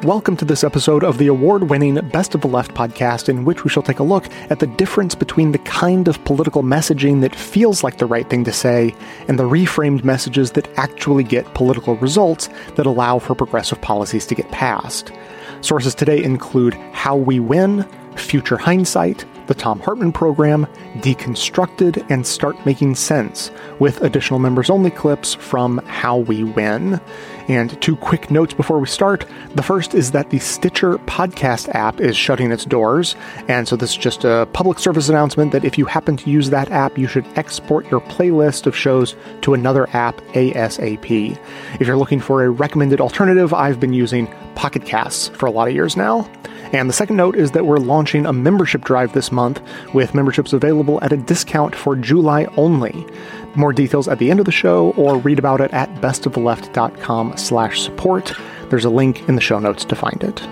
Welcome to this episode of the award-winning Best of the Left podcast, in which we shall take a look at the difference between the kind of political messaging that feels like the right thing to say and the reframed messages that actually get political results that allow for progressive policies to get passed. Sources today include How We Win, Future Hindsight, the Thom Hartmann Program, Deconstructed, and Start Making Sense, with additional members-only clips from How We Win. And two quick notes before we start. The first is that the Stitcher podcast app is shutting its doors, and so this is just a public service announcement that if you happen to use that app, you should export your playlist of shows to another app ASAP. If you're looking for a recommended alternative, I've been using Pocket Casts for a lot of years now. And the second note is that we're launching a membership drive this month, with memberships available at a discount for July only. More details at the end of the show, or read about it at bestoftheleft.com/support. There's a link in the show notes to find it.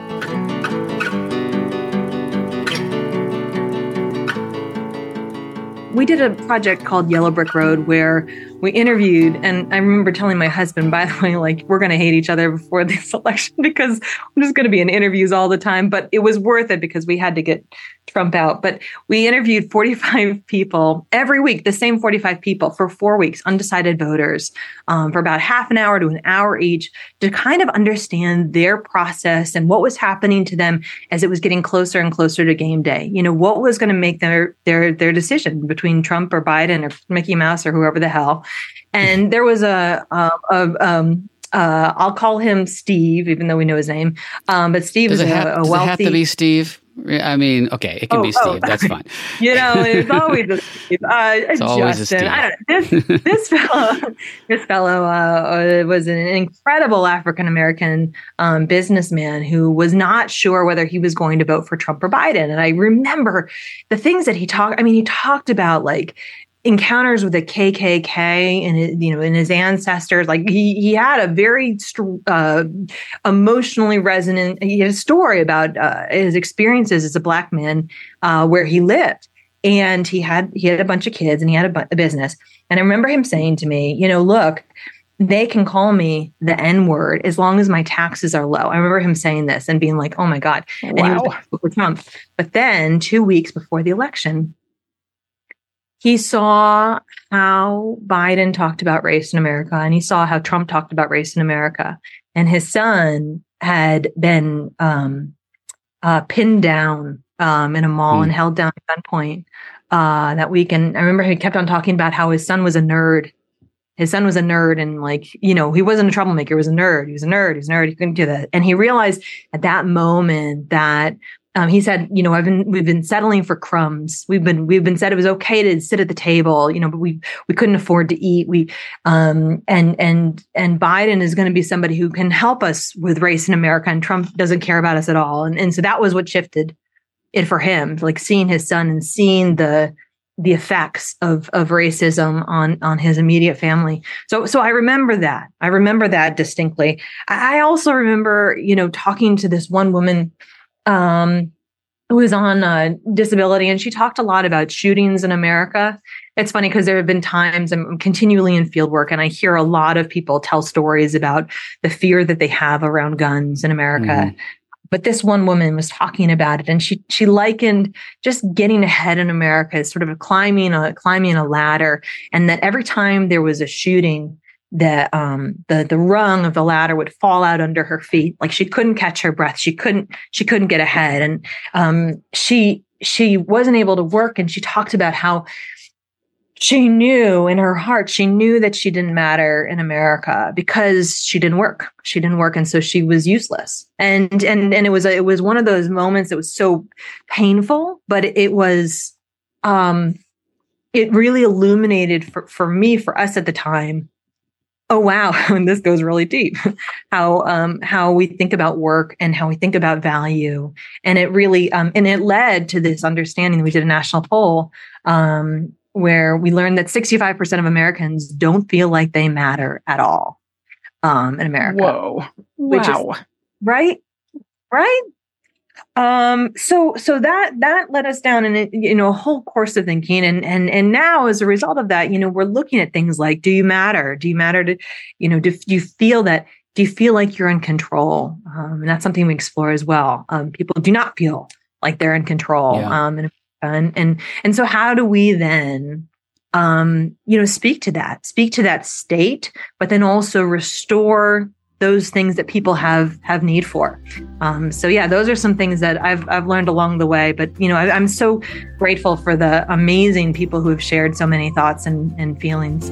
We did a project called Yellow Brick Road where we interviewed, and I remember telling my husband, by the way, like, we're going to hate each other before this election because I'm just going to be in interviews all the time. But it was worth it because we had to get Trump out. But we interviewed 45 people every week, the same 45 people for 4 weeks, undecided voters, for about half an hour to an hour each, to kind of understand their process and what was happening to them as it was getting closer and closer to game day. You know, what was going to make their decision between Trump or Biden or Mickey Mouse or whoever the hell. And there was I'll call him Steve, even though we know his name. But Steve is a wealthy. Does it have to be Steve? I mean, okay, it can be Steve. That's fine. You know, it's always a Steve. It's always a Steve. I don't know. This fellow was an incredible African-American businessman who was not sure whether he was going to vote for Trump or Biden. And I remember the things that he talked. I mean, he talked about, like, encounters with the KKK and in his ancestors. Like, he had a very emotionally resonant. He had a story about his experiences as a Black man where he lived, and he had a bunch of kids, and he had a business. And I remember him saying to me, look, they can call me the N-word as long as my taxes are low. I remember him saying this and being like, oh my God. Wow. And he was for Trump. But then 2 weeks before the election, he saw how Biden talked about race in America, and he saw how Trump talked about race in America. And his son had been pinned down in a mall and held down at gunpoint that week. And I remember he kept on talking about how his son was a nerd. His son was a nerd, and, like, he wasn't a troublemaker. He was a nerd. He was a nerd. He was a nerd. He couldn't do that. And he realized at that moment that he said, we've been settling for crumbs. We've been said it was okay to sit at the table, but we couldn't afford to eat. And Biden is going to be somebody who can help us with race in America, and Trump doesn't care about us at all. And so that was what shifted it for him, like seeing his son and seeing the effects of racism on his immediate family. So I remember that. I remember that distinctly. I also remember, talking to this one woman who was on disability, and she talked a lot about shootings in America. It's funny because there have been times I'm continually in field work, and I hear a lot of people tell stories about the fear that they have around guns in America. Mm-hmm. But this one woman was talking about it, and she likened just getting ahead in America as sort of climbing a ladder, and that every time there was a shooting, that the rung of the ladder would fall out under her feet. Like, she couldn't catch her breath. She couldn't get ahead. And she wasn't able to work. And she talked about how she knew in her heart, she knew that she didn't matter in America because she didn't work. She didn't work. And so she was useless. And it was one of those moments that was so painful, but it was, it really illuminated for us at the time. Oh, wow. And this goes really deep, how we think about work and how we think about value. And it really, and it led to this understanding. We did a national poll where we learned that 65% of Americans don't feel like they matter at all in America. Whoa. Wow. Right? So that led us down in a whole course of thinking, and now as a result of that, we're looking at things like, do you matter? Do you matter to, do you feel that do you feel like you're in control? And that's something we explore as well. People do not feel like they're in control. Yeah. And so how do we then, speak to that state, but then also restore those things that people have need for. Those are some things that I've learned along the way. But I'm so grateful for the amazing people who have shared so many thoughts and feelings.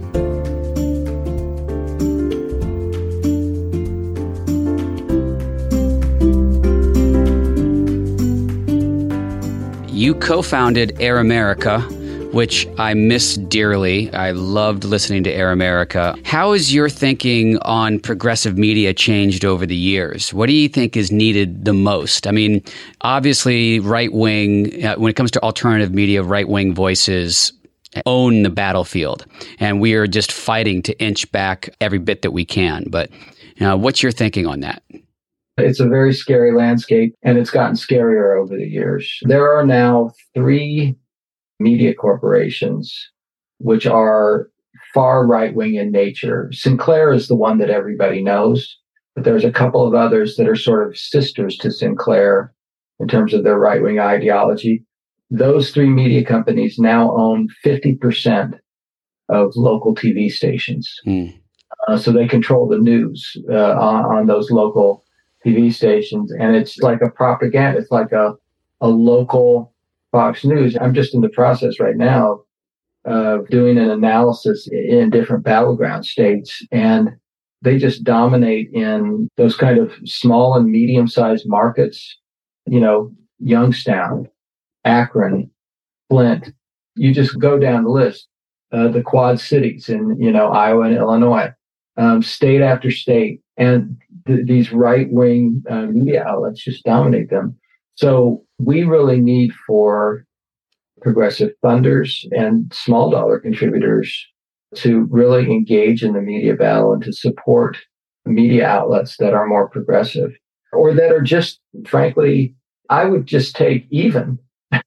You co-founded Air America, which I miss dearly. I loved listening to Air America. How has your thinking on progressive media changed over the years? What do you think is needed the most? I mean, obviously, right-wing, when it comes to alternative media, right-wing voices own the battlefield. And we are just fighting to inch back every bit that we can. But what's your thinking on that? It's a very scary landscape, and it's gotten scarier over the years. There are now 3 media corporations which are far right-wing in nature. Sinclair is the one that everybody knows, but there's a couple of others that are sort of sisters to Sinclair in terms of their right-wing ideology. Those 3 media companies now own 50% of local TV stations. So they control the news on those local TV stations, and it's like a propaganda. It's like a local Fox News. I'm just in the process right now of doing an analysis in different battleground states, and they just dominate in those kind of small and medium-sized markets. Youngstown, Akron, Flint. You just go down the list. The Quad Cities in Iowa and Illinois, state after state, and these right-wing media outlets just dominate them. So we really need for progressive funders and small dollar contributors to really engage in the media battle and to support media outlets that are more progressive or that are just, frankly, I would just take even.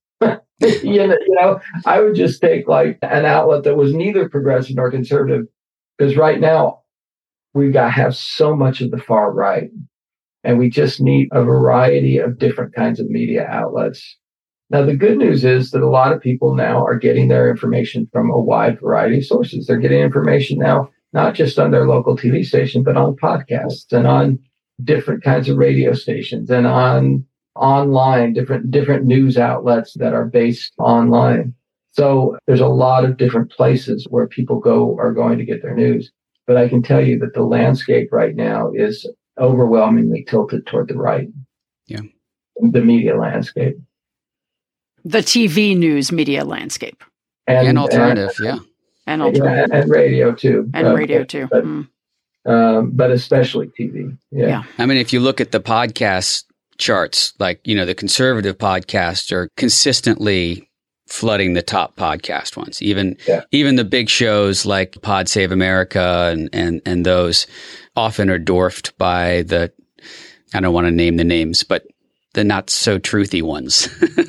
I would just take like an outlet that was neither progressive nor conservative, because right now we have so much of the far right, and we just need a variety of different kinds of media outlets. Now, the good news is that a lot of people now are getting their information from a wide variety of sources. They're getting information now, not just on their local TV station, but on podcasts and on different kinds of radio stations and on online, different news outlets that are based online. So there's a lot of different places where people are going to get their news. But I can tell you that the landscape right now is overwhelmingly tilted toward the right. Yeah. The media landscape. The TV news media landscape. And alternative, yeah. And alternative. And radio too. And radio too. But especially TV. Yeah. I mean, if you look at the podcast charts, like, the conservative podcasts are consistently flooding the top podcast ones. Even the big shows like Pod Save America and those often are dwarfed by I don't want to name the names, but the not so truthy ones.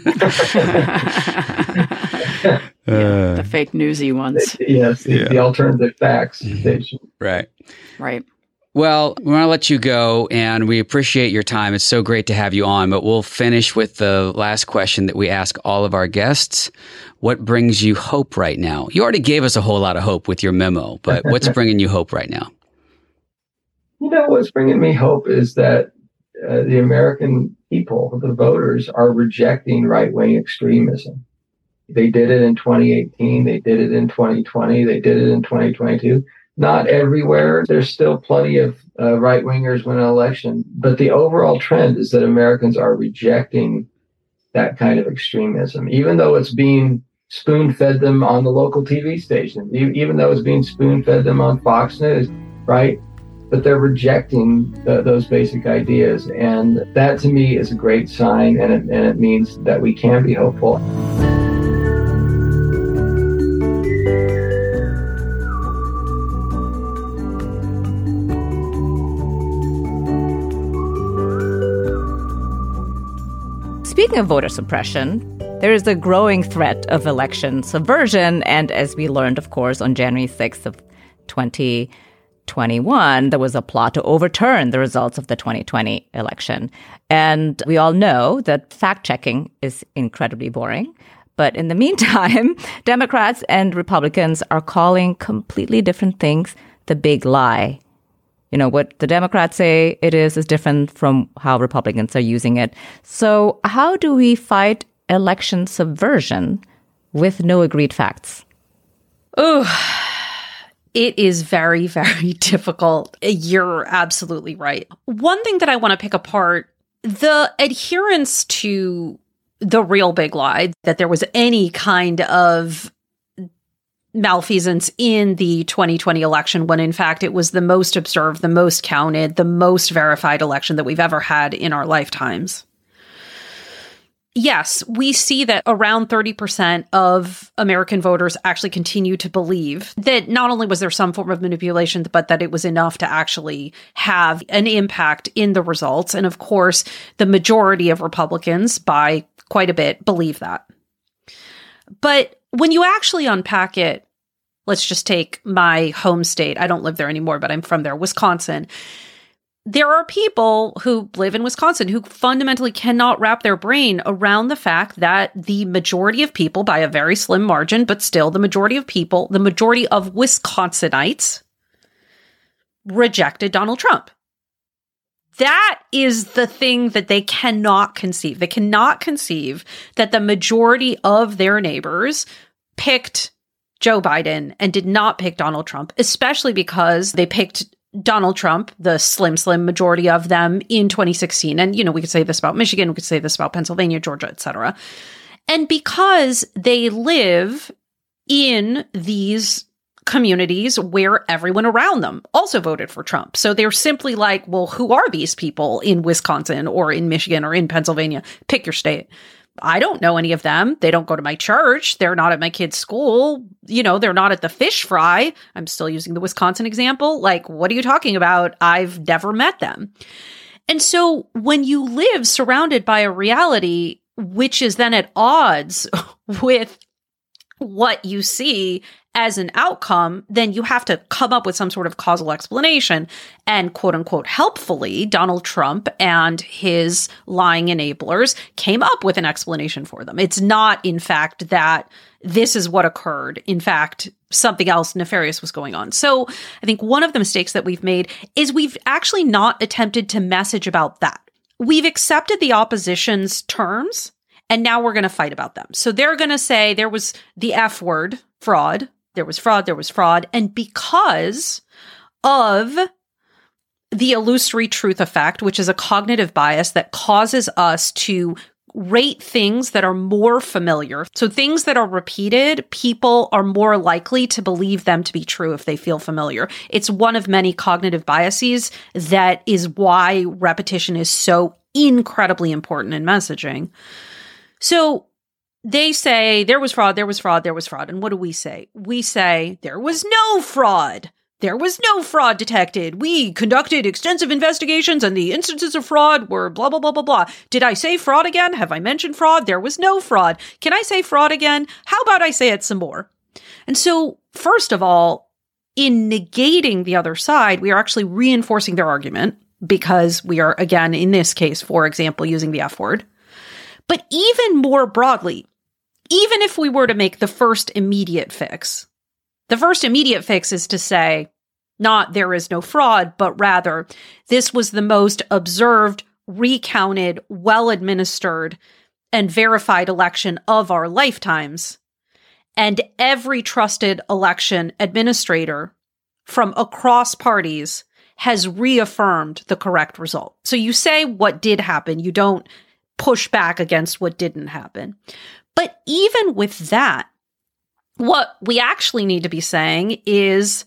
The fake newsy ones. Yes, the alternative facts station. Right. Well, we want to let you go, and we appreciate your time. It's so great to have you on, but we'll finish with the last question that we ask all of our guests. What brings you hope right now? You already gave us a whole lot of hope with your memo, but what's bringing you hope right now? What's bringing me hope is that the American people, the voters, are rejecting right-wing extremism. They did it in 2018. They did it in 2020. They did it in 2022. Not everywhere. There's still plenty of right-wingers win an election. But the overall trend is that Americans are rejecting that kind of extremism, even though it's being spoon-fed them on the local TV station, even though it's being spoon-fed them on Fox News, right? But they're rejecting those basic ideas. And that, to me, is a great sign, and it means that we can be hopeful. Speaking of voter suppression, there is a growing threat of election subversion. And as we learned, of course, on January 6th of 2020, 2021, there was a plot to overturn the results of the 2020 election. And we all know that fact-checking is incredibly boring. But in the meantime, Democrats and Republicans are calling completely different things the big lie. You know, what the Democrats say it is different from how Republicans are using it. So how do we fight election subversion with no agreed facts? Oh, it is very, very difficult. You're absolutely right. One thing that I want to pick apart, the adherence to the real big lie, that there was any kind of malfeasance in the 2020 election, when in fact it was the most observed, the most counted, the most verified election that we've ever had in our lifetimes. Yes, we see that around 30% of American voters actually continue to believe that not only was there some form of manipulation, but that it was enough to actually have an impact in the results. And of course, the majority of Republicans, by quite a bit, believe that. But when you actually unpack it, let's just take my home state. I don't live there anymore, but I'm from there, Wisconsin. There are people who live in Wisconsin who fundamentally cannot wrap their brain around the fact that the majority of people, by a very slim margin, but still the majority of people, the majority of Wisconsinites, rejected Donald Trump. That is the thing that they cannot conceive. They cannot conceive that the majority of their neighbors picked Joe Biden and did not pick Donald Trump, especially because they picked Donald Trump, the slim majority of them, in 2016. And, you know, we could say this about Michigan, we could say this about Pennsylvania, Georgia, et cetera. And because they live in these communities where everyone around them also voted for Trump. So they're simply like, well, who are these people in Wisconsin or in Michigan or in Pennsylvania? Pick your state. I don't know any of them. They don't go to my church. They're not at my kid's school. You know, they're not at the fish fry. I'm still using the Wisconsin example. Like, what are you talking about? I've never met them. And so when you live surrounded by a reality which is then at odds with what you see as an outcome, then you have to come up with some sort of causal explanation. And quote unquote, helpfully, Donald Trump and his lying enablers came up with an explanation for them. It's not, in fact, that this is what occurred. In fact, something else nefarious was going on. So I think one of the mistakes that we've made is we've actually not attempted to message about that. We've accepted the opposition's terms, and now we're going to fight about them. So they're going to say there was the F word, fraud. There was fraud. And because of the illusory truth effect, which is a cognitive bias that causes us to rate things that are more familiar. So things that are repeated, people are more likely to believe them to be true if they feel familiar. It's one of many cognitive biases that is why repetition is so incredibly important in messaging. So they say there was fraud. And what do we say? We say there was no fraud. There was no fraud detected. We conducted extensive investigations and the instances of fraud were blah, blah, blah, blah, blah. Did I say fraud again? Have I mentioned fraud? There was no fraud. Can I say fraud again? How about I say it some more? And so, first of all, in negating the other side, we are actually reinforcing their argument because we are, again, in this case, for example, using the F word. But even more broadly, even if we were to make the first immediate fix is to say, not there is no fraud, but rather this was the most observed, recounted, well-administered, and verified election of our lifetimes. And every trusted election administrator from across parties has reaffirmed the correct result. So you say what did happen. You don't push back against what didn't happen. But even with that, what we actually need to be saying is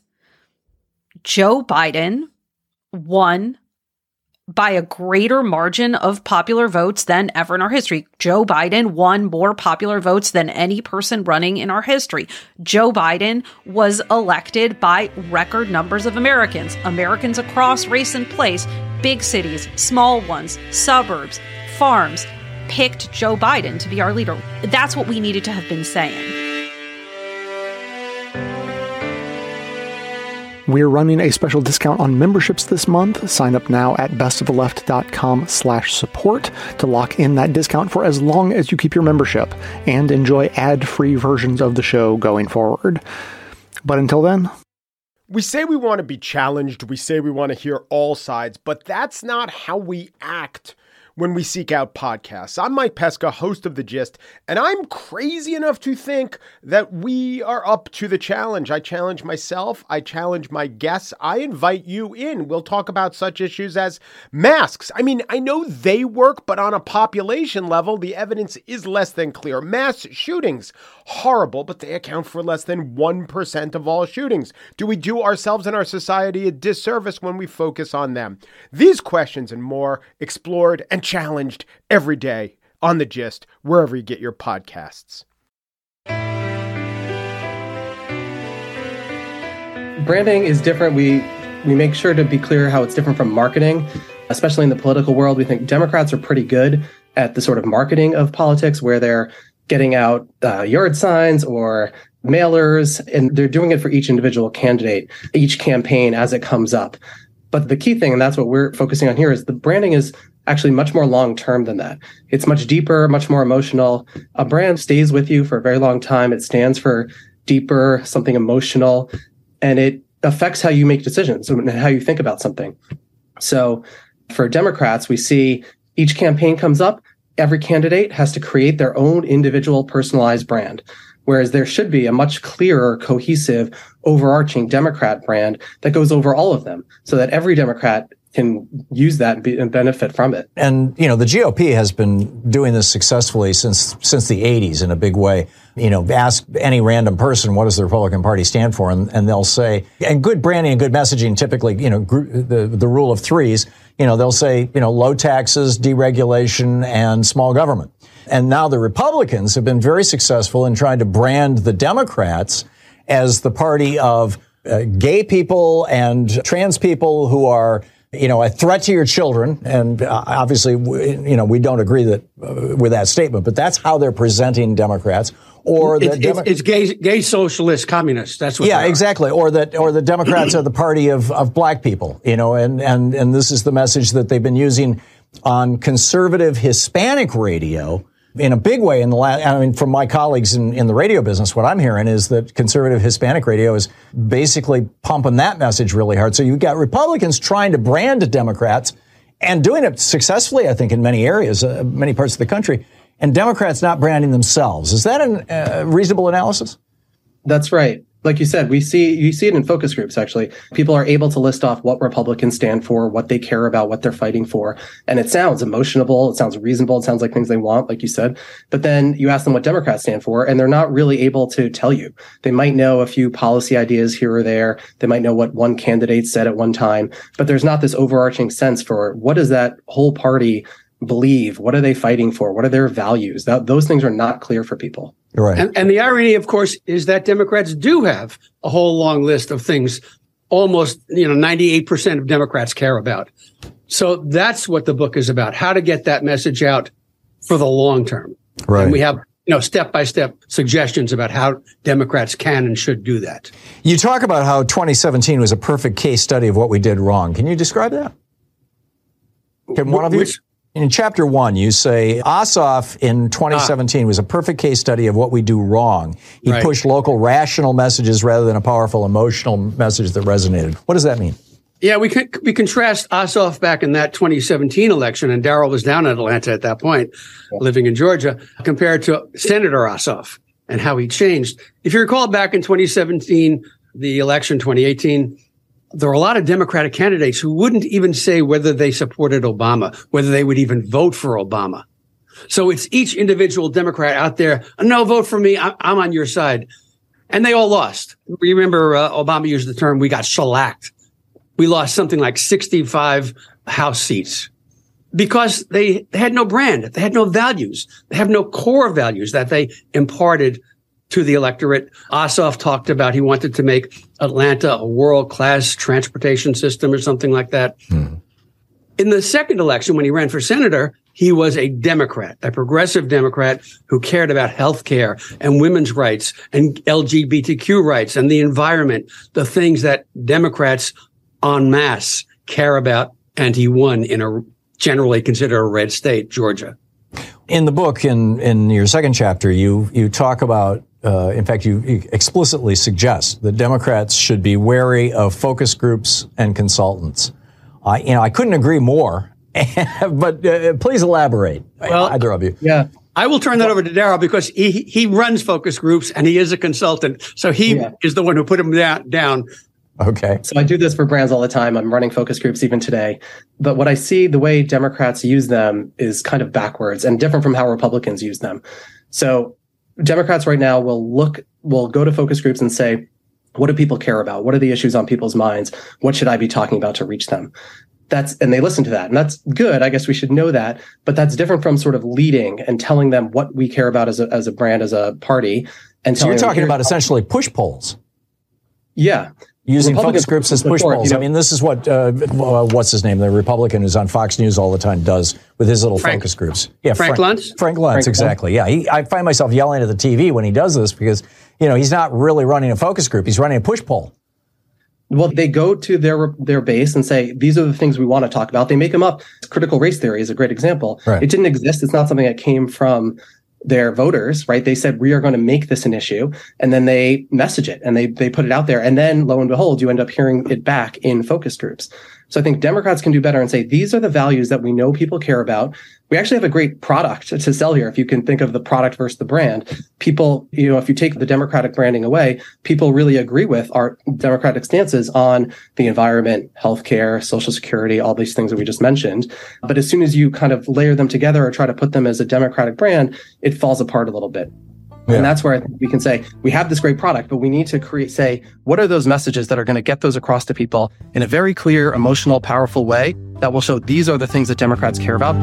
Joe Biden won by a greater margin of popular votes than ever in our history. Joe Biden won more popular votes than any person running in our history. Joe Biden was elected by record numbers of Americans across race and place, big cities, small ones, suburbs, farms, picked Joe Biden to be our leader. That's what we needed to have been saying. We're running a special discount on memberships this month. Sign up now at bestoftheleft.com/support to lock in that discount for as long as you keep your membership and enjoy ad-free versions of the show going forward. But until then... We say we want to be challenged. We say we want to hear all sides, but that's not how we act when we seek out podcasts. I'm Mike Pesca, host of The Gist, and I'm crazy enough to think that we are up to the challenge. I challenge myself. I challenge my guests. I invite you in. We'll talk about such issues as masks. I mean, I know they work, but on a population level, the evidence is less than clear. Mass shootings, horrible, but they account for less than 1% of all shootings. Do we do ourselves and our society a disservice when we focus on them? These questions and more explored and challenged every day on The Gist, wherever you get your podcasts. Branding is different. We make sure to be clear how it's different from marketing, especially in the political world. We think Democrats are pretty good at the sort of marketing of politics, where they're getting out yard signs or mailers, and they're doing it for each individual candidate, each campaign as it comes up. But the key thing, and that's what we're focusing on here, is the branding is actually much more long-term than that. It's much deeper, much more emotional. A brand stays with you for a very long time. It stands for deeper, something emotional, and it affects how you make decisions and how you think about something. So for Democrats, we see each campaign comes up, every candidate has to create their own individual personalized brand, whereas there should be a much clearer, cohesive, overarching Democrat brand that goes over all of them so that every Democrat can use that and benefit from it. And, the GOP has been doing this successfully since the 80s in a big way. Ask any random person, what does the Republican Party stand for? And they'll say, and good branding and good messaging, typically, the rule of threes, they'll say, low taxes, deregulation, and small government. And now the Republicans have been very successful in trying to brand the Democrats as the party of gay people and trans people who are a threat to your children. And obviously, we don't agree with that statement, but that's how they're presenting Democrats. Or it's gay socialist communists. That's what. Yeah, exactly. Or the Democrats are the party of black people. And this is the message that they've been using on conservative Hispanic radio in a big way from my colleagues in the radio business. What I'm hearing is that conservative Hispanic radio is basically pumping that message really hard. So you've got Republicans trying to brand Democrats and doing it successfully, I think, in many areas, many parts of the country, and Democrats not branding themselves. Is that a reasonable analysis? That's right. Like you said, you see it in focus groups, actually. People are able to list off what Republicans stand for, what they care about, what they're fighting for. And it sounds emotional. It sounds reasonable. It sounds like things they want, like you said. But then you ask them what Democrats stand for, and they're not really able to tell you. They might know a few policy ideas here or there. They might know what one candidate said at one time. But there's not this overarching sense for what does that whole party believe? What are they fighting for? What are their values? Those things are not clear for people. Right. And the irony, of course, is that Democrats do have a whole long list of things almost, 98% of Democrats care about. So that's what the book is about, how to get that message out for the long term. Right. And we have, step-by-step suggestions about how Democrats can and should do that. You talk about how 2017 was a perfect case study of what we did wrong. Can you describe that? Can one of you? In chapter 1, you say Ossoff in 2017 was a perfect case study of what we do wrong. He pushed local rational messages rather than a powerful emotional message that resonated. What does that mean? Yeah, we contrast Ossoff back in that 2017 election, and Darrell was down in Atlanta at that point, living in Georgia, compared to Senator Ossoff and how he changed. If you recall back in 2017, the election 2018, there were a lot of Democratic candidates who wouldn't even say whether they supported Obama, whether they would even vote for Obama. So it's each individual Democrat out there, no, vote for me, I'm on your side. And they all lost. Remember, Obama used the term, we got shellacked. We lost something like 65 House seats because they had no brand. They had no values. They have no core values that they imparted to the electorate. Ossoff talked about he wanted to make Atlanta a world-class transportation system or something like that. In the second election, when he ran for senator, He was a Democrat, a progressive Democrat who cared about health care and women's rights and LGBTQ rights and the environment, the things that Democrats en masse care about. And he won in a generally considered a red state, Georgia. In the book, in your second chapter, you talk about, in fact, you explicitly suggest that Democrats should be wary of focus groups and consultants. I couldn't agree more. But please elaborate, either of you. Yeah, I will turn that over to Darrell because he runs focus groups and he is a consultant. So he is the one who put him down. Okay. So I do this for brands all the time. I'm running focus groups even today. But what I see, the way Democrats use them is kind of backwards and different from how Republicans use them. So Democrats right now will go to focus groups and say, what do people care about? What are the issues on people's minds? What should I be talking about to reach them? And they listen to that. And that's good. I guess we should know that. But that's different from sort of leading and telling them what we care about as a brand, as a party. And so you're talking about essentially push polls. Yeah. Using focus groups as push polls. I mean, this is what, what's his name? The Republican who's on Fox News all the time does with his little focus groups. Yeah, Frank Luntz? Frank Luntz, exactly. Yeah, I find myself yelling at the TV when he does this because, he's not really running a focus group. He's running a push poll. Well, they go to their base and say, these are the things we want to talk about. They make them up. Critical race theory is a great example. Right. It didn't exist. It's not something that came from their voters, right? They said, we are going to make this an issue. And then they message it and they put it out there. And then lo and behold, you end up hearing it back in focus groups. So I think Democrats can do better and say, these are the values that we know people care about. We actually have a great product to sell here. If you can think of the product versus the brand, people, if you take the Democratic branding away, people really agree with our Democratic stances on the environment, healthcare, Social Security, all these things that we just mentioned. But as soon as you kind of layer them together or try to put them as a Democratic brand, it falls apart a little bit. Yeah. And that's where I think we can say, we have this great product, but we need to say, what are those messages that are going to get those across to people in a very clear, emotional, powerful way that will show these are the things that Democrats care about.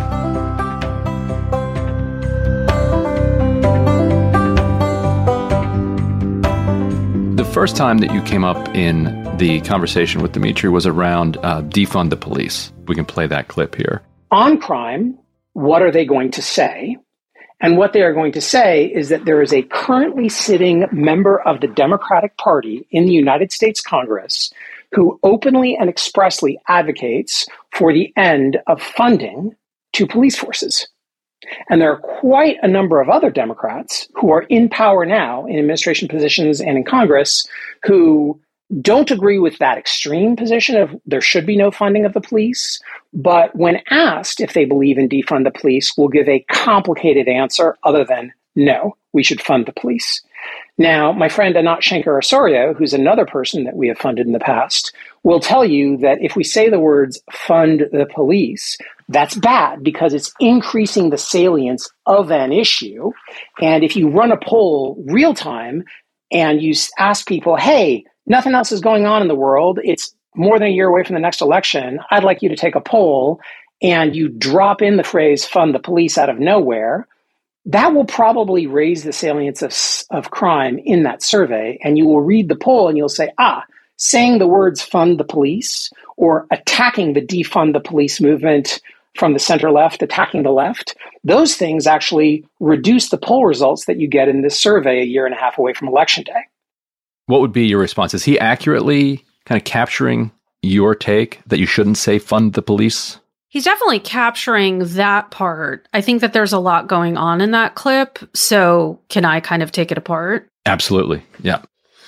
The first time that you came up in the conversation with Dimitri was around defund the police. We can play that clip here. On crime, what are they going to say? And what they are going to say is that there is a currently sitting member of the Democratic Party in the United States Congress who openly and expressly advocates for the end of funding to police forces. And there are quite a number of other Democrats who are in power now in administration positions and in Congress who don't agree with that extreme position of there should be no funding of the police, but when asked if they believe in defund the police, will give a complicated answer other than no, we should fund the police. Now, my friend Anat Shenker-Osorio, who's another person that we have funded in the past, will tell you that if we say the words fund the police, that's bad because it's increasing the salience of an issue. And if you run a poll real time and you ask people, hey, nothing else is going on in the world, it's more than a year away from the next election, I'd like you to take a poll, and you drop in the phrase fund the police out of nowhere, that will probably raise the salience of crime in that survey. And you will read the poll and you'll say, saying the words fund the police or attacking the defund the police movement from the center left, attacking the left, those things actually reduce the poll results that you get in this survey a year and a half away from election day. What would be your response? Is he accurately kind of capturing your take that you shouldn't say fund the police? He's definitely capturing that part. I think that there's a lot going on in that clip. So can I kind of take it apart? Absolutely. Yeah.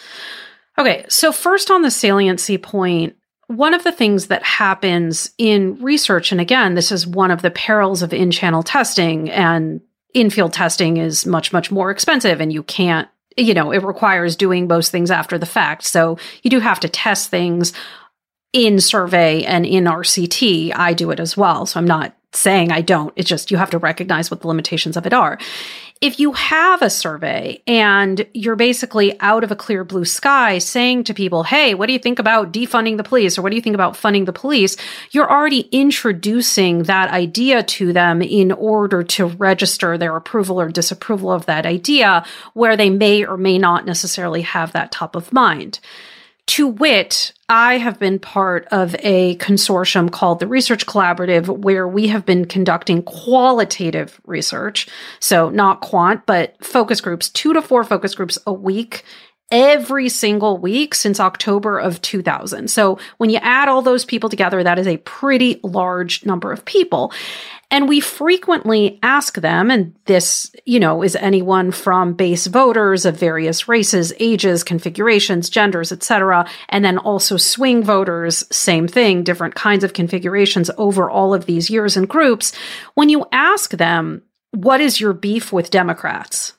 Okay. So first on the saliency point, one of the things that happens in research, and again, this is one of the perils of in-channel testing, and in-field testing is much, much more expensive, and you can't, it requires doing most things after the fact. So you do have to test things in survey and in RCT. I do it as well. So I'm not saying I don't. It's just you have to recognize what the limitations of it are. If you have a survey and you're basically out of a clear blue sky saying to people, hey, what do you think about defunding the police? Or what do you think about funding the police? You're already introducing that idea to them in order to register their approval or disapproval of that idea, where they may or may not necessarily have that top of mind. To wit, I have been part of a consortium called the Research Collaborative, where we have been conducting qualitative research. So not quant, but focus groups, 2 to 4 focus groups a week, every single week since October of 2000. So when you add all those people together, that is a pretty large number of people. And we frequently ask them, and this, is anyone from base voters of various races, ages, configurations, genders, etc., and then also swing voters, same thing, different kinds of configurations over all of these years and groups. When you ask them, what is your beef with Democrats?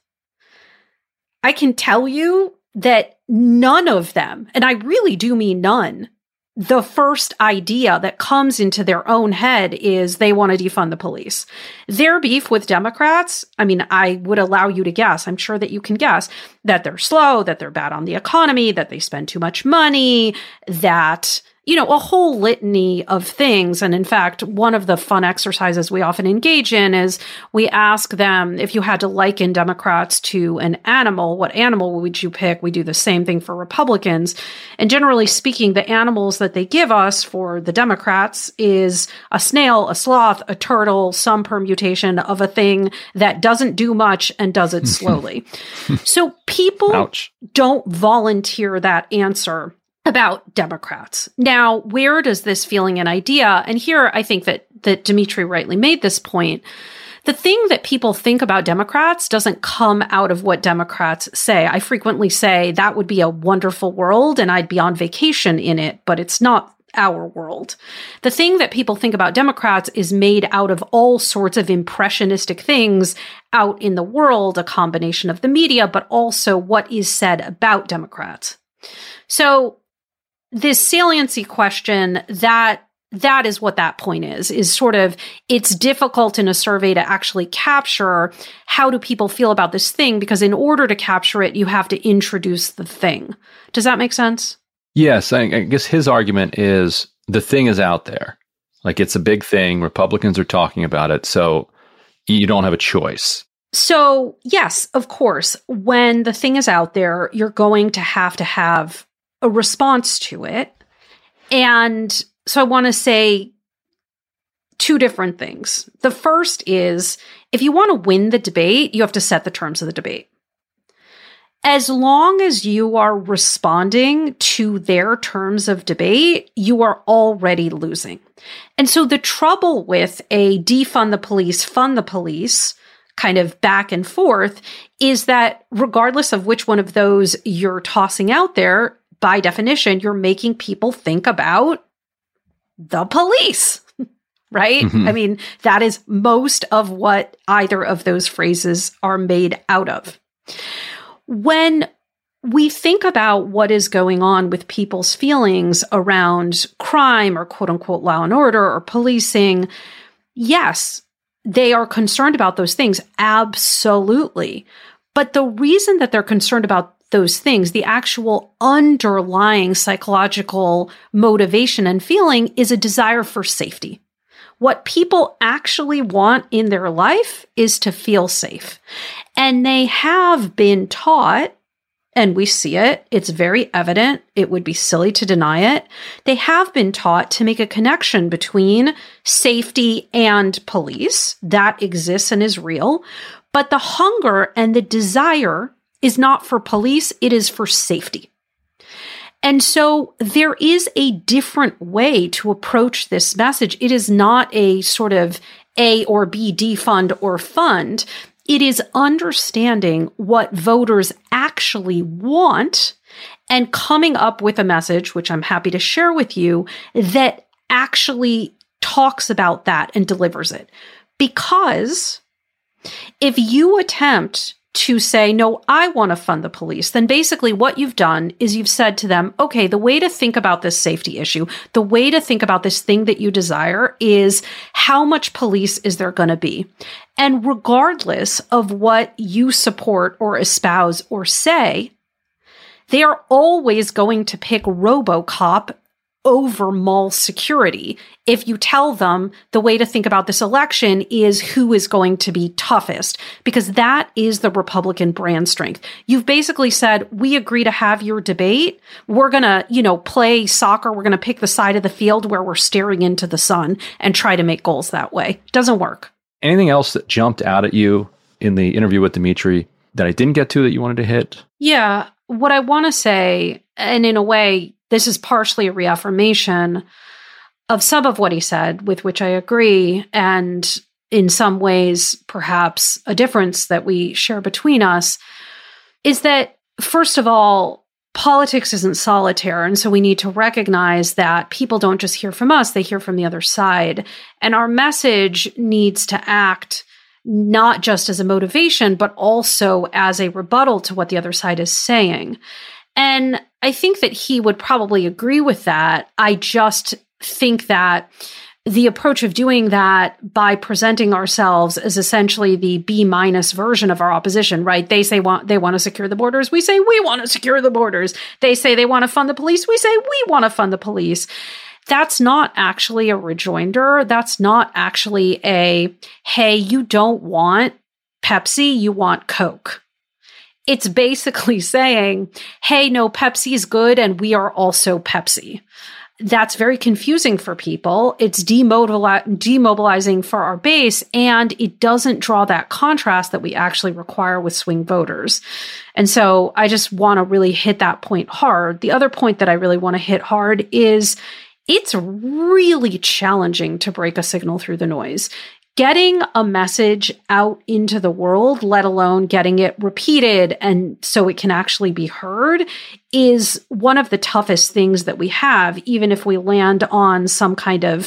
I can tell you that none of them, and I really do mean none, the first idea that comes into their own head is they want to defund the police. Their beef with Democrats, I would allow you to guess, I'm sure that you can guess, that they're slow, that they're bad on the economy, that they spend too much money, that, a whole litany of things. And in fact, one of the fun exercises we often engage in is we ask them, if you had to liken Democrats to an animal, what animal would you pick? We do the same thing for Republicans. And generally speaking, the animals that they give us for the Democrats is a snail, a sloth, a turtle, some permutation of a thing that doesn't do much and does it slowly. So people don't volunteer that answer about Democrats. Now, where does this feeling and idea, and here I think that Dimitri rightly made this point, the thing that people think about Democrats doesn't come out of what Democrats say. I frequently say that would be a wonderful world and I'd be on vacation in it, but it's not our world. The thing that people think about Democrats is made out of all sorts of impressionistic things out in the world, a combination of the media, but also what is said about Democrats. So this saliency question, that is what that point is sort of, it's difficult in a survey to actually capture how do people feel about this thing, because in order to capture it, you have to introduce the thing. Does that make sense? Yes. I guess his argument is the thing is out there. Like, it's a big thing. Republicans are talking about it. So you don't have a choice. So yes, of course, when the thing is out there, you're going to have a response to it. And so I want to say 2 different things. The first is, if you want to win the debate, you have to set the terms of the debate. As long as you are responding to their terms of debate, you are already losing. And so the trouble with a defund the police, fund the police kind of back and forth is that regardless of which one of those you're tossing out there, by definition, you're making people think about the police, right? Mm-hmm. That is most of what either of those phrases are made out of. When we think about what is going on with people's feelings around crime or quote unquote law and order or policing, yes, they are concerned about those things. Absolutely. But the reason that they're concerned about those things, the actual underlying psychological motivation and feeling, is a desire for safety. What people actually want in their life is to feel safe. And they have been taught, and we see it, it's very evident, it would be silly to deny it, they have been taught to make a connection between safety and police. That exists and is real. But the hunger and the desire is not for police, it is for safety. And so there is a different way to approach this message. It is not a sort of A or B, defund or fund. It is understanding what voters actually want and coming up with a message, which I'm happy to share with you, that actually talks about that and delivers it. Because if you attempt to say, no, I want to fund the police, then basically what you've done is you've said to them, okay, the way to think about this safety issue, the way to think about this thing that you desire is how much police is there going to be? And regardless of what you support or espouse or say, they are always going to pick RoboCop over mall security if you tell them the way to think about this election is who is going to be toughest, because that is the Republican brand strength. You've basically said, we agree to have your debate. We're going to, play soccer. We're going to pick the side of the field where we're staring into the sun and try to make goals that way. Doesn't work. Anything else that jumped out at you in the interview with Dimitri that I didn't get to that you wanted to hit? Yeah. What I want to say, and in a way, this is partially a reaffirmation of some of what he said, with which I agree, and in some ways, perhaps a difference that we share between us, is that, first of all, politics isn't solitaire. And so we need to recognize that people don't just hear from us, they hear from the other side. And our message needs to act not just as a motivation, but also as a rebuttal to what the other side is saying. And I think that he would probably agree with that. I just think that the approach of doing that by presenting ourselves as essentially the B- version of our opposition, right? They say they want to secure the borders. We say we want to secure the borders. They say they want to fund the police. We say we want to fund the police. That's not actually a rejoinder. That's not actually a, hey, you don't want Pepsi, you want Coke. It's basically saying, hey, no, Pepsi is good and we are also Pepsi. That's very confusing for people. It's demobilizing for our base, and it doesn't draw that contrast that we actually require with swing voters. And so I just want to really hit that point hard. The other point that I really want to hit hard is it's really challenging to break a signal through the noise. Getting a message out into the world, let alone getting it repeated and so it can actually be heard, is one of the toughest things that we have, even if we land on some kind of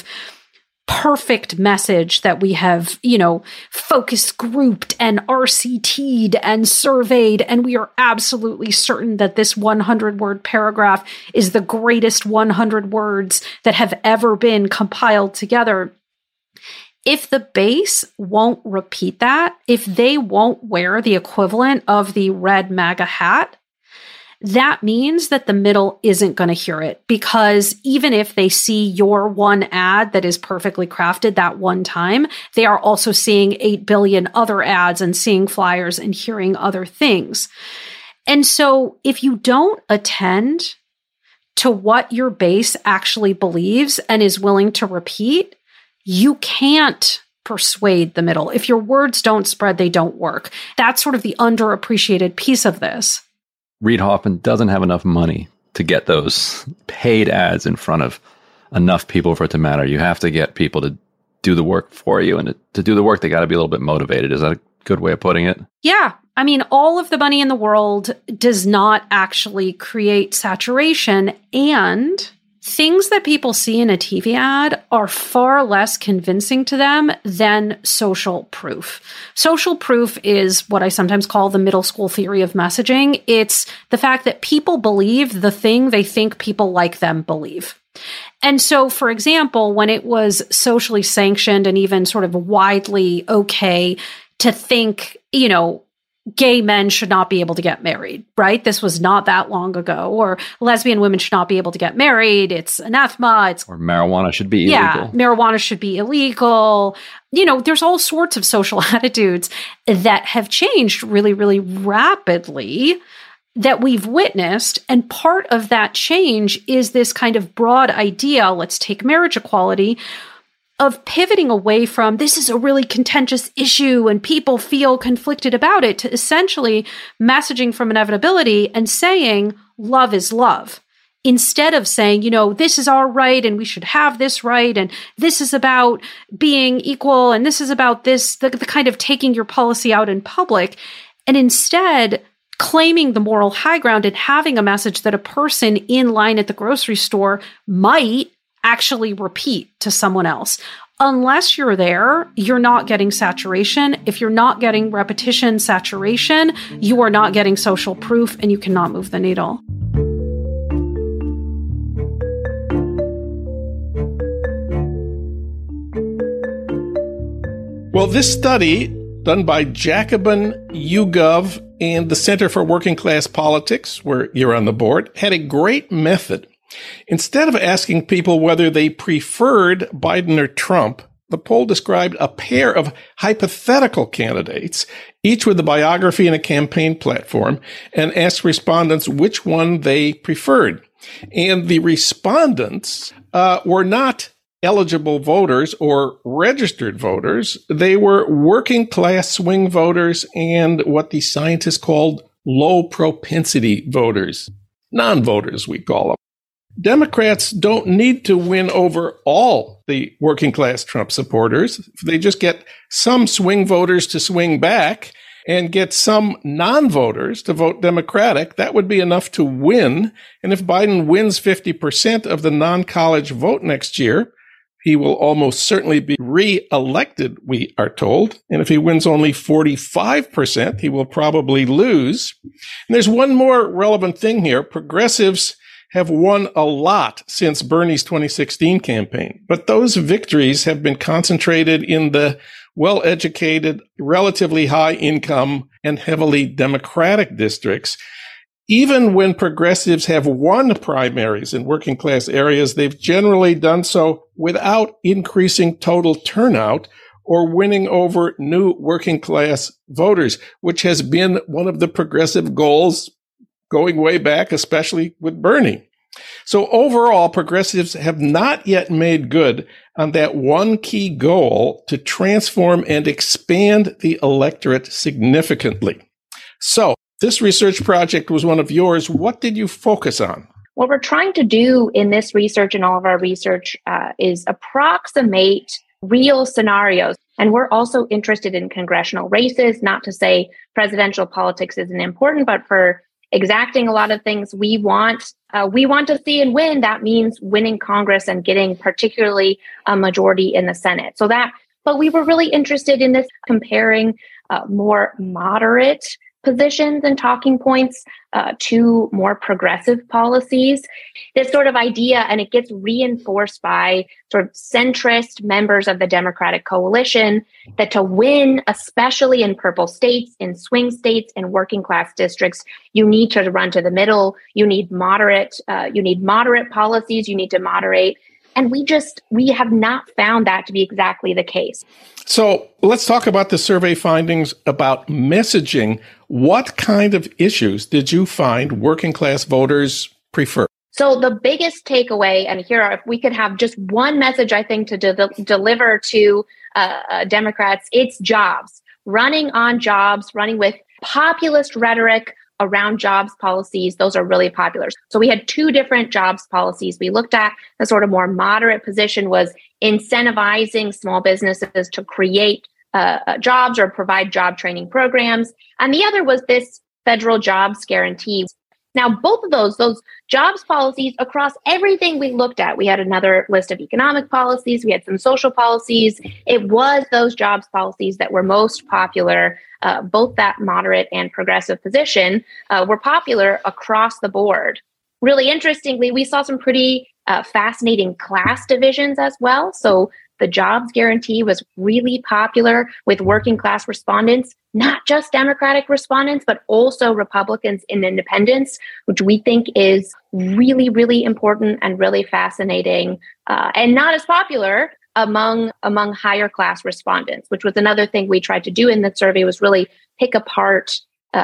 perfect message that we have, focus grouped and RCT'd and surveyed, and we are absolutely certain that this 100-word paragraph is the greatest 100 words that have ever been compiled together. If the base won't repeat that, if they won't wear the equivalent of the red MAGA hat, that means that the middle isn't going to hear it, because even if they see your one ad that is perfectly crafted that one time, they are also seeing 8 billion other ads and seeing flyers and hearing other things. And so if you don't attend to what your base actually believes and is willing to repeat, you can't persuade the middle. If your words don't spread, they don't work. That's sort of the underappreciated piece of this. Reid Hoffman doesn't have enough money to get those paid ads in front of enough people for it to matter. You have to get people to do the work for you. And to do the work, they got to be a little bit motivated. Is that a good way of putting it? Yeah. I mean, all of the money in the world does not actually create saturation, and things that people see in a TV ad are far less convincing to them than social proof. Social proof is what I sometimes call the middle school theory of messaging. It's the fact that people believe the thing they think people like them believe. And so, for example, when it was socially sanctioned and even sort of widely okay to think, gay men should not be able to get married, right? This was not that long ago. Or lesbian women should not be able to get married. It's anathema. Or marijuana should be illegal. Yeah, marijuana should be illegal. There's all sorts of social attitudes that have changed really, really rapidly that we've witnessed. And part of that change is this kind of broad idea, let's take marriage equality, of pivoting away from this is a really contentious issue and people feel conflicted about it, to essentially messaging from inevitability and saying love is love. Instead of saying, this is our right and we should have this right and this is about being equal and this is about this, the kind of taking your policy out in public, and instead claiming the moral high ground and having a message that a person in line at the grocery store might actually repeat to someone else. Unless you're there, you're not getting saturation. If you're not getting repetition, saturation, you are not getting social proof, and you cannot move the needle. Well, this study done by Jacobin, YouGov, and the Center for Working Class Politics, where you're on the board, had a great method Instead of asking people whether they preferred Biden or Trump, the poll described a pair of hypothetical candidates, each with a biography and a campaign platform, and asked respondents which one they preferred. And the respondents were not eligible voters or registered voters. They were working class swing voters and what the scientists called low propensity voters, non-voters, we call them. Democrats don't need to win over all the working class Trump supporters. If they just get some swing voters to swing back and get some non-voters to vote Democratic, that would be enough to win. And if Biden wins 50% of the non-college vote next year, he will almost certainly be re-elected, we are told. And if he wins only 45%, he will probably lose. And there's one more relevant thing here. Progressives have won a lot since Bernie's 2016 campaign, but those victories have been concentrated in the well-educated, relatively high income, and heavily Democratic districts. Even when progressives have won primaries in working class areas, they've generally done so without increasing total turnout or winning over new working class voters, which has been one of the progressive goals going way back, especially with Bernie. So overall, progressives have not yet made good on that one key goal to transform and expand the electorate significantly. So this research project was one of yours. What did you focus on? What we're trying to do in this research and all of our research is approximate real scenarios. And we're also interested in congressional races, not to say presidential politics isn't important, but for exacting a lot of things we want to see and win, that means winning Congress and getting particularly a majority in the Senate. But we were really interested in this, comparing more moderate positions and talking points to more progressive policies. This sort of idea, and it gets reinforced by sort of centrist members of the Democratic coalition, that to win, especially in purple states, in swing states, in working class districts, you need to run to the middle. You need moderate policies. You need to moderate. And we have not found that to be exactly the case. So let's talk about the survey findings about messaging. What kind of issues did you find working class voters prefer? So the biggest takeaway, and here, if we could have just one message, I think, to deliver to Democrats, it's jobs. Running on jobs, running with populist rhetoric around jobs policies. Those are really popular. So we had two different jobs policies. We looked at the sort of more moderate position was incentivizing small businesses to create jobs or provide job training programs. And the other was this federal jobs guarantee. Now, both of those jobs policies across everything we looked at, we had another list of economic policies, we had some social policies. It was those jobs policies that were most popular. Both that moderate and progressive position were popular across the board. Really interestingly, we saw some pretty fascinating class divisions as well. So the jobs guarantee was really popular with working class respondents, not just Democratic respondents, but also Republicans and independents, which we think is really, really important and really fascinating, and not as popular among higher class respondents, which was another thing we tried to do in the survey, was really pick apart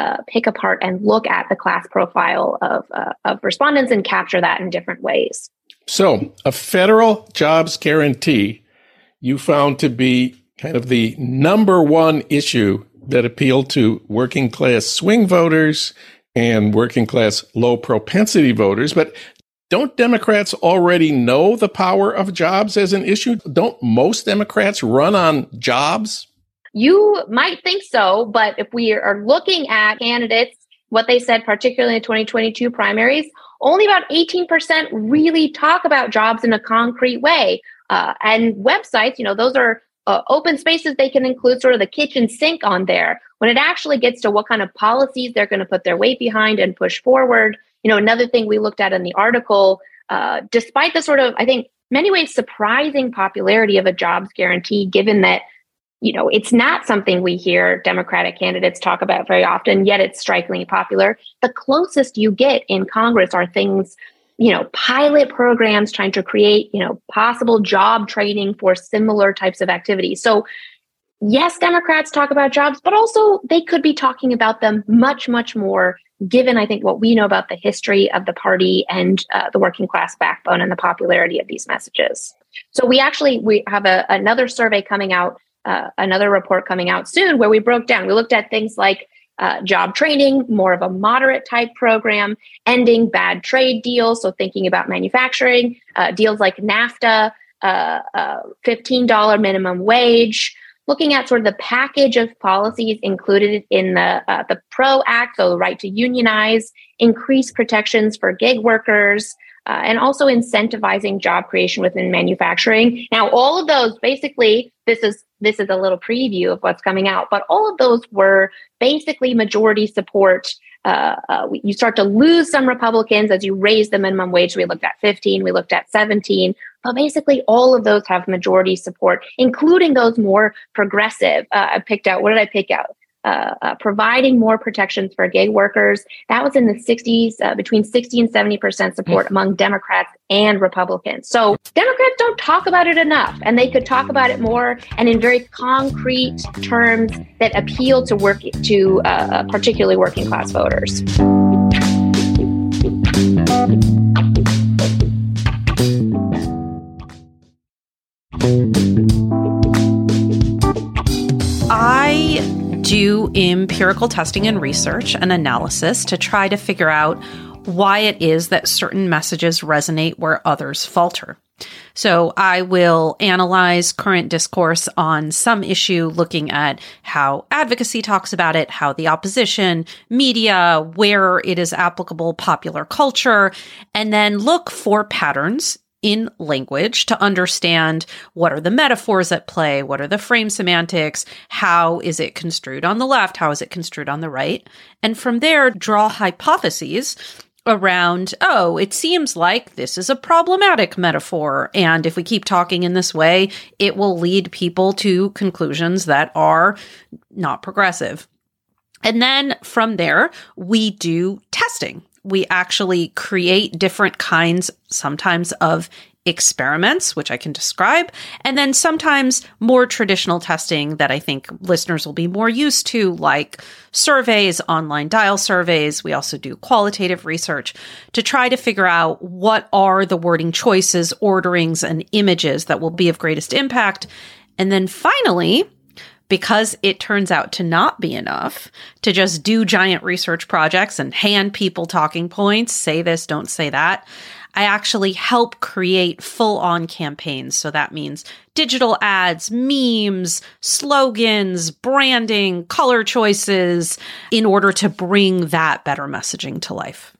and look at the class profile of respondents and capture that in different ways. So a federal jobs guarantee you found to be kind of the number one issue that appealed to working class swing voters and working class low propensity voters. But don't Democrats already know the power of jobs as an issue? Don't most Democrats run on jobs? You might think so, but if we are looking at candidates, what they said, particularly in the 2022 primaries, only about 18% really talk about jobs in a concrete way. And websites, those are open spaces. They can include sort of the kitchen sink on there. When it actually gets to what kind of policies they're going to put their weight behind and push forward, another thing we looked at in the article, despite the sort of, I think, many ways surprising popularity of a jobs guarantee, given that, it's not something we hear Democratic candidates talk about very often, yet it's strikingly popular. The closest you get in Congress are things pilot programs trying to create, possible job training for similar types of activities. So yes, Democrats talk about jobs, but also they could be talking about them much, much more, given, I think, what we know about the history of the party and the working class backbone and the popularity of these messages. So we have another survey coming out, another report coming out soon where we looked at things like job training, more of a moderate type program, ending bad trade deals. So thinking about manufacturing, deals like NAFTA, $15 minimum wage, looking at sort of the package of policies included in the PRO Act, so the right to unionize, increase protections for gig workers, and also incentivizing job creation within manufacturing. Now, all of those, basically, this is a little preview of what's coming out, but all of those were basically majority support. You start to lose some Republicans as you raise the minimum wage. We looked at 15, we looked at 17, but basically all of those have majority support, including those more progressive. What did I pick out? Providing more protections for gig workers. That was in the 60s, between 60 and 70% support among Democrats and Republicans. So Democrats don't talk about it enough, and they could talk about it more and in very concrete terms that appeal to particularly working class voters. I do empirical testing and research and analysis to try to figure out why it is that certain messages resonate where others falter. So I will analyze current discourse on some issue, looking at how advocacy talks about it, how the opposition, media, where it is applicable, popular culture, and then look for patterns in language to understand what are the metaphors at play, what are the frame semantics, how is it construed on the left, how is it construed on the right, and from there draw hypotheses around, it seems like this is a problematic metaphor, and if we keep talking in this way, it will lead people to conclusions that are not progressive. And then from there, we do testing. We actually create different kinds, sometimes of experiments, which I can describe, and then sometimes more traditional testing that I think listeners will be more used to, like surveys, online dial surveys. We also do qualitative research to try to figure out what are the wording choices, orderings, and images that will be of greatest impact. And then finally, because it turns out to not be enough to just do giant research projects and hand people talking points, say this, don't say that, I actually help create full-on campaigns. So that means digital ads, memes, slogans, branding, color choices, in order to bring that better messaging to life.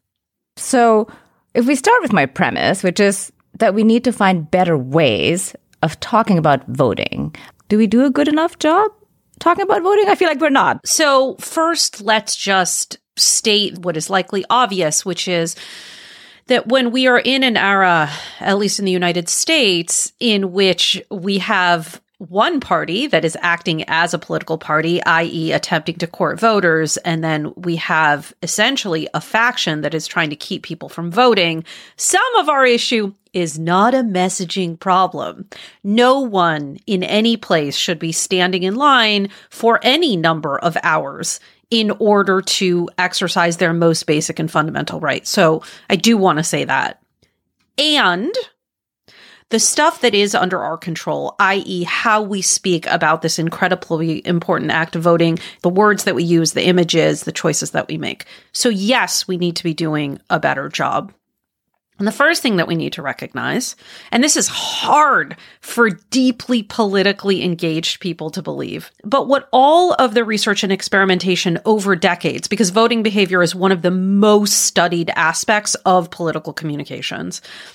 So if we start with my premise, which is that we need to find better ways of talking about voting, do we do a good enough job talking about voting? I feel like we're not. So first, let's just state what is likely obvious, which is that when we are in an era, at least in the United States, in which we have one party that is acting as a political party, i.e. attempting to court voters, and then we have essentially a faction that is trying to keep people from voting, some of our issue is not a messaging problem. No one in any place should be standing in line for any number of hours in order to exercise their most basic and fundamental right. So I do want to say that. And the stuff that is under our control, i.e. how we speak about this incredibly important act of voting, the words that we use, the images, the choices that we make. So yes, we need to be doing a better job. And the first thing that we need to recognize, and this is hard for deeply politically engaged people to believe, but what all of the research and experimentation over decades, because voting behavior is one of the most studied aspects of political communications,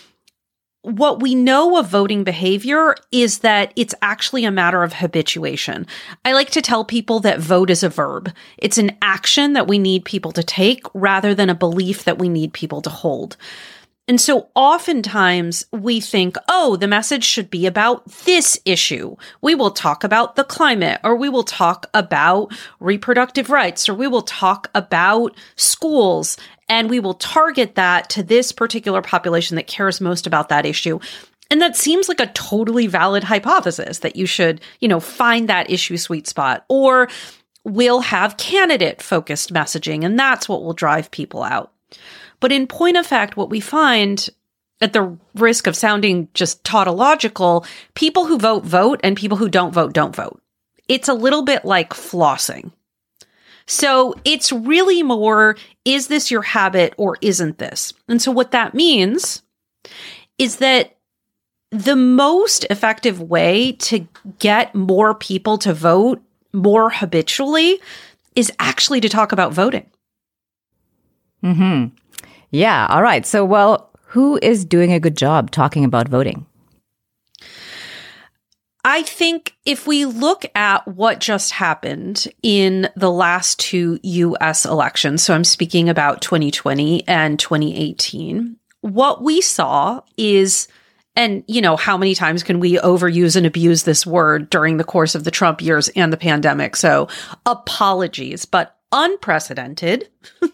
what we know of voting behavior is that it's actually a matter of habituation. I like to tell people that vote is a verb. It's an action that we need people to take rather than a belief that we need people to hold. And so oftentimes we think, oh, the message should be about this issue. We will talk about the climate, or we will talk about reproductive rights, or we will talk about schools, and we will target that to this particular population that cares most about that issue. And that seems like a totally valid hypothesis that you should, find that issue sweet spot. Or we'll have candidate-focused messaging, and that's what will drive people out. But in point of fact, what we find, at the risk of sounding just tautological, people who vote, and people who don't vote. It's a little bit like flossing. So it's really more, is this your habit or isn't this? And so what that means is that the most effective way to get more people to vote more habitually is actually to talk about voting. Mm-hmm. Yeah. All right. So, well, who is doing a good job talking about voting? I think if we look at what just happened in the last two U.S. elections, so I'm speaking about 2020 and 2018, what we saw is, and how many times can we overuse and abuse this word during the course of the Trump years and the pandemic? So apologies, but unprecedented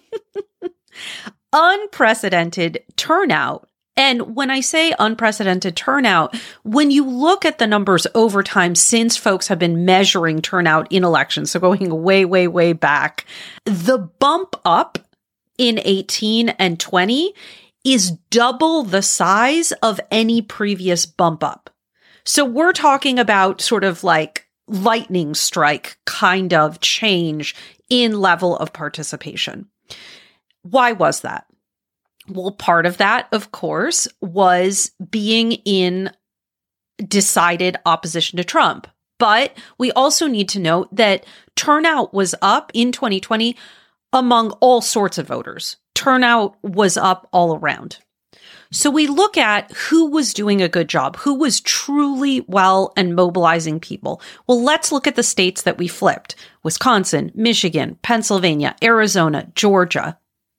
turnout. And when I say unprecedented turnout, when you look at the numbers over time since folks have been measuring turnout in elections, so going way, way, way back, the bump up in 18 and 20 is double the size of any previous bump up. So we're talking about sort of like lightning strike kind of change in level of participation. Why was that? Well, part of that, of course, was being in decided opposition to Trump. But we also need to note that turnout was up in 2020 among all sorts of voters. Turnout was up all around. So we look at who was doing a good job, who was truly well and mobilizing people. Well, let's look at the states that we flipped: Wisconsin, Michigan, Pennsylvania, Arizona, Georgia.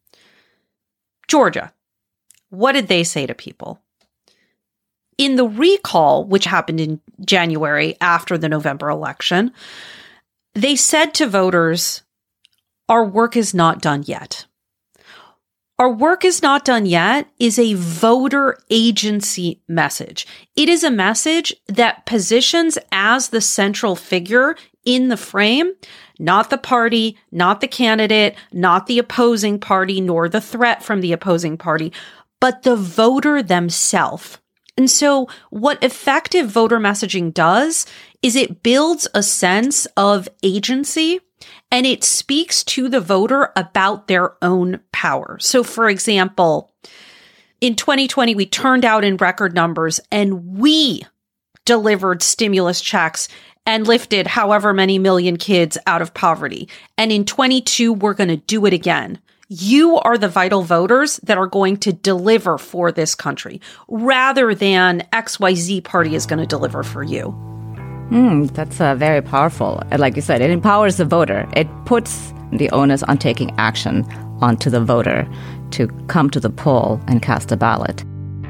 What did they say to people? In the recall, which happened in January after the November election, they said to voters, our work is not done yet. Our work is not done yet is a voter agency message. It is a message that positions as the central figure in the frame, not the party, not the candidate, not the opposing party, nor the threat from the opposing party, but the voter themselves. And so what effective voter messaging does is it builds a sense of agency, and it speaks to the voter about their own power. So for example, in 2020, we turned out in record numbers and we delivered stimulus checks and lifted however many million kids out of poverty. And in 22, we're going to do it again. You are the vital voters that are going to deliver for this country, rather than XYZ party is going to deliver for you. That's very powerful. And like you said, it empowers the voter. It puts the onus on taking action onto the voter to come to the poll and cast a ballot.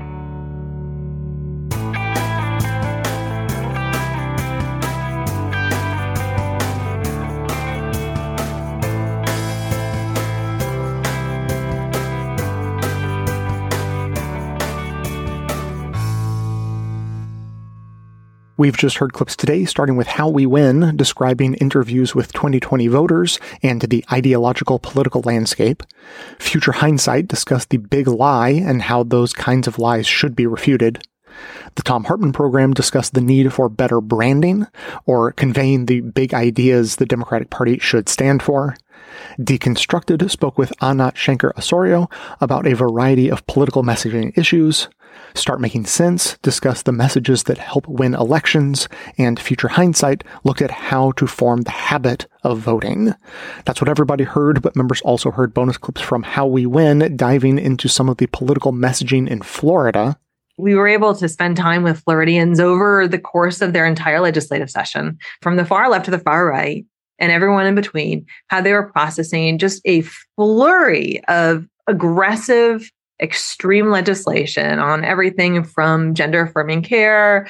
We've just heard clips today, starting with How We Win, describing interviews with 2020 voters and the ideological political landscape. Future Hindsight discussed the big lie and how those kinds of lies should be refuted. The Thom Hartmann program discussed the need for better branding, or conveying the big ideas the Democratic Party should stand for. Deconstructed spoke with Anat Shenker-Osorio about a variety of political messaging issues. Start Making Sense discussed the messages that help win elections, and Future Hindsight looked at how to form the habit of voting. That's what everybody heard, but members also heard bonus clips from How We Win, diving into some of the political messaging in Florida. We were able to spend time with Floridians over the course of their entire legislative session, from the far left to the far right, and everyone in between, how they were processing just a flurry of aggressive extreme legislation on everything from gender affirming care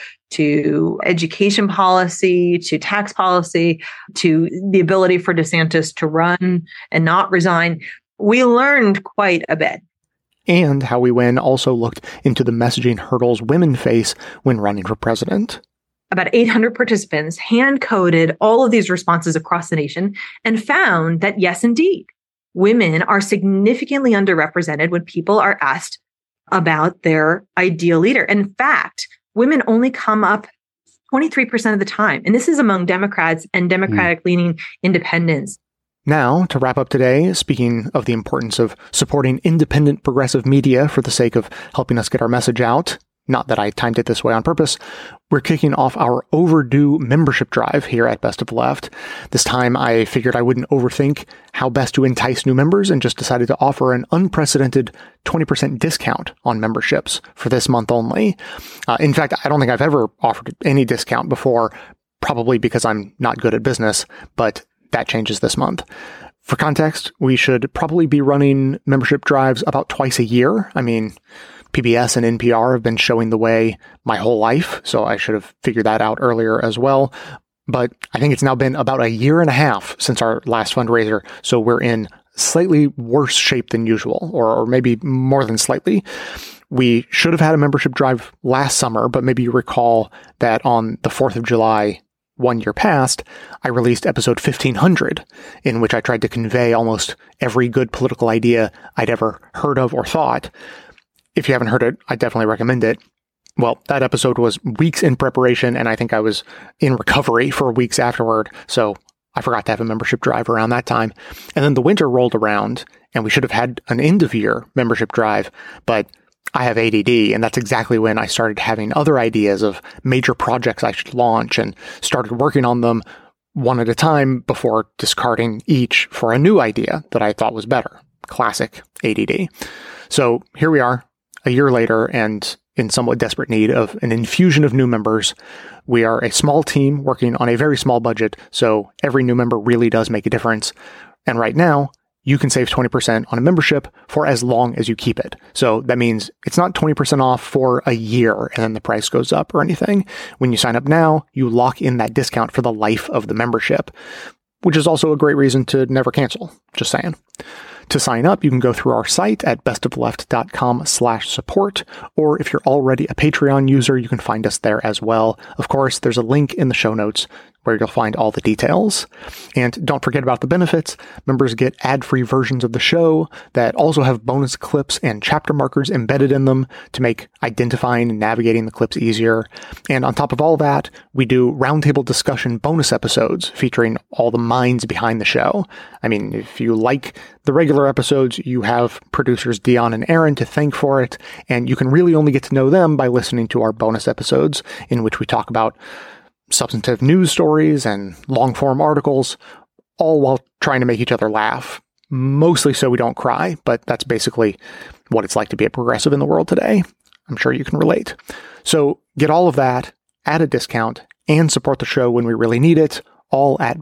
to education policy to tax policy to the ability for DeSantis to run and not resign. We learned quite a bit. And How We Win also looked into the messaging hurdles women face when running for president. About 800 participants hand-coded all of these responses across the nation and found that, yes, indeed, women are significantly underrepresented when people are asked about their ideal leader. In fact, women only come up 23% of the time. And this is among Democrats and Democratic-leaning independents. Now, to wrap up today, speaking of the importance of supporting independent progressive media for the sake of helping us get our message out, not that I timed it this way on purpose, we're kicking off our overdue membership drive here at Best of the Left. This time I figured I wouldn't overthink how best to entice new members and just decided to offer an unprecedented 20% discount on memberships for this month only. In fact, I don't think I've ever offered any discount before, probably because I'm not good at business, but that changes this month. For context, we should probably be running membership drives about twice a year. I mean, PBS and NPR have been showing the way my whole life, so I should have figured that out earlier as well. But I think it's now been about a year and a half since our last fundraiser, so we're in slightly worse shape than usual, or maybe more than slightly. We should have had a membership drive last summer, but maybe you recall that on the 4th of July, 1 year past, I released episode 1500, in which I tried to convey almost every good political idea I'd ever heard of or thought. If you haven't heard it, I definitely recommend it. Well, that episode was weeks in preparation, and I think I was in recovery for weeks afterward, so I forgot to have a membership drive around that time. And then the winter rolled around, and we should have had an end-of-year membership drive, but I have ADD, and that's exactly when I started having other ideas of major projects I should launch and started working on them one at a time before discarding each for a new idea that I thought was better. Classic ADD. So here we are, a year later, and in somewhat desperate need of an infusion of new members. We are a small team working on a very small budget, so every new member really does make a difference. And right now, you can save 20% on a membership for as long as you keep it. So that means it's not 20% off for a year and then the price goes up or anything. When you sign up now, you lock in that discount for the life of the membership, which is also a great reason to never cancel. Just saying. To sign up, you can go through our site at bestoftheleft.com/support, or if you're already a Patreon user, you can find us there as well. Of course, there's a link in the show notes where you'll find all the details. And don't forget about the benefits. Members get ad-free versions of the show that also have bonus clips and chapter markers embedded in them to make identifying and navigating the clips easier. And on top of all that, we do roundtable discussion bonus episodes featuring all the minds behind the show. I mean, if you like the regular episodes, you have producers Dion and Aaron to thank for it, and you can really only get to know them by listening to our bonus episodes in which we talk about substantive news stories and long-form articles, all while trying to make each other laugh, mostly so we don't cry, but that's basically what it's like to be a progressive in the world today. I'm sure you can relate. So get all of that at a discount and support the show when we really need it, all at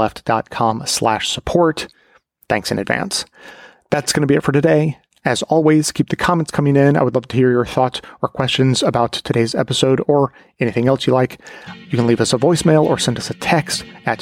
bestoftheleft.com/support. Thanks in advance. That's going to be it for today. As always, keep the comments coming in. I would love to hear your thoughts or questions about today's episode or anything else you like. You can leave us a voicemail or send us a text at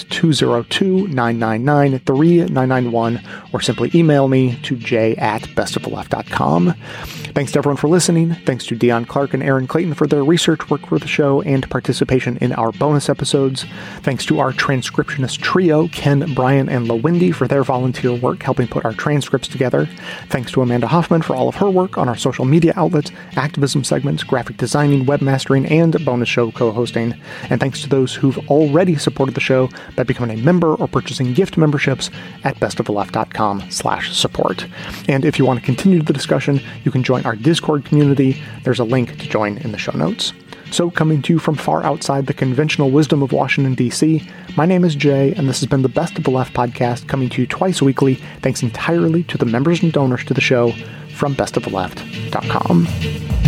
202-999-3991 or simply email me to j@bestoftheleft.com. Thanks to everyone for listening. Thanks to Dion Clark and Aaron Clayton for their research work for the show and participation in our bonus episodes. Thanks to our transcriptionist trio, Ken, Brian, and LaWindy, for their volunteer work helping put our transcripts together. Thanks to Amanda Hoffman for all of her work on our social media outlets, activism segments, graphic designing, webmastering, and bonus show co-hosting. And thanks to those who've already supported the show by becoming a member or purchasing gift memberships at bestoftheleft.com/support. And if you want to continue the discussion, you can join our Discord community. There's a link to join in the show notes. So, coming to you from far outside the conventional wisdom of Washington, D.C., my name is Jay, and this has been the Best of the Left podcast, coming to you twice weekly, thanks entirely to the members and donors to the show from bestoftheleft.com.